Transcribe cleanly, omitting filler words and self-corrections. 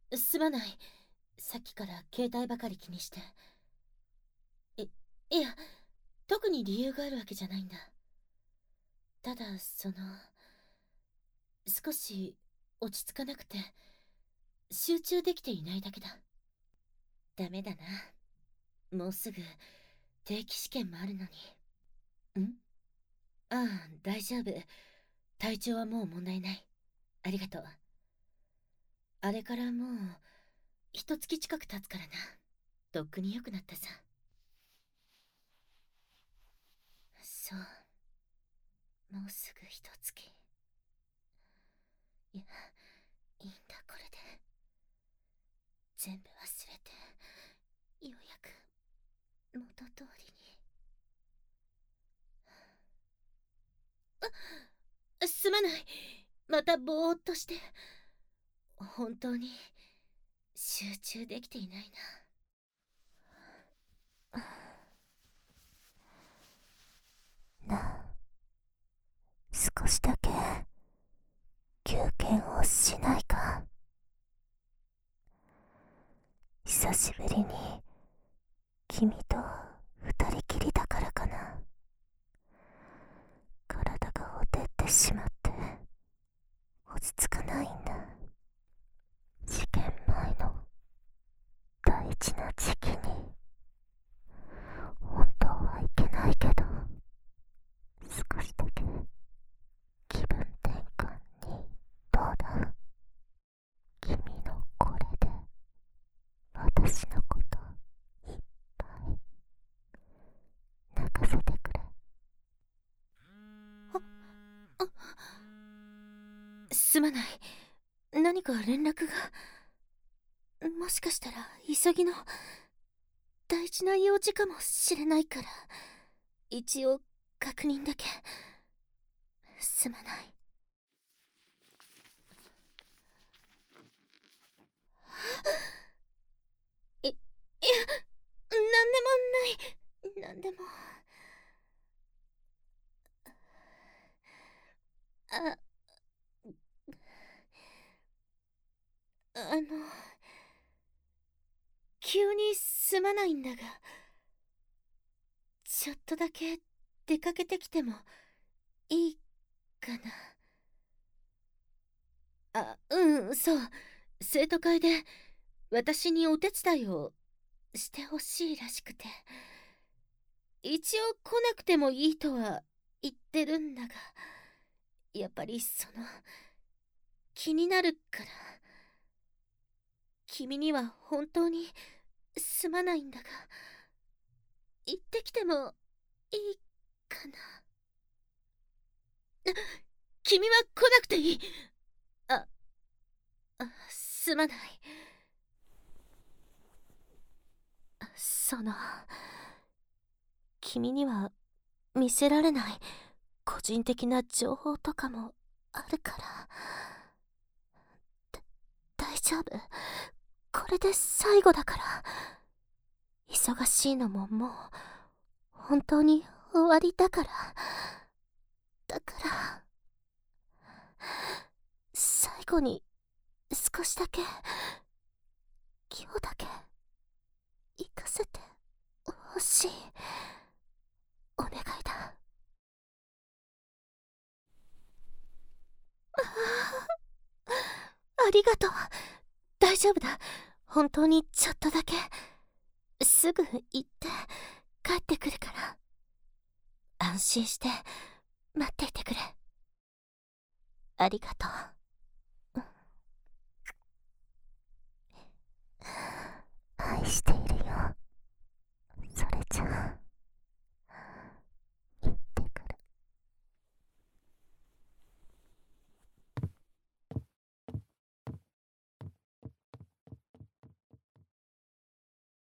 すまない。さっきから携帯ばかり気にして。いや、特に理由があるわけじゃないんだ。ただ、少し落ち着かなくて、集中できていないだけだ。ダメだな。もうすぐ定期試験もあるのに。ああ、大丈夫。体調はもう問題ない。ありがとう。あれからもう、一月近く経つからな。とっくに良くなったさ。そう。もうすぐ一月。いや、いいんだこれで。全部忘れて、ようやく元通りに。すまない。またぼーっとして。本当に集中できていないなあ、少しだけ休憩をしないか。久しぶりに君と二人きりだからかな。体がほてってしまって落ち着かないんだ。試験前の大事な時期に。本当はいけないけど、少しだけ気分転換にどうだ。君のこれで私のこといっぱい泣かせてくれ。 すまない。何か連絡が。もしかしたら急ぎの大事な用事かもしれないから、一応確認だけ。すまない。いや、なんでもない。なんでも。あ、あの、急にすまないんだが、ちょっとだけ出かけてきてもいいかな。そう。生徒会で私にお手伝いをしてほしいらしくて。一応来なくてもいいとは言ってるんだが、やっぱり気になるから。君には本当にすまないんだが、行ってきてもいいかな。君は来なくていい。あ、すまない。君には見せられない個人的な情報とかもあるから。大丈夫。これで最後だから。忙しいのももう本当に終わりだから。だから最後に少しだけ、今日だけ行かせてほしい。お願いだ。ありがとう。大丈夫だ。本当にちょっとだけ。すぐ行って帰ってくるから。安心して待っていてくれ。ありがとう。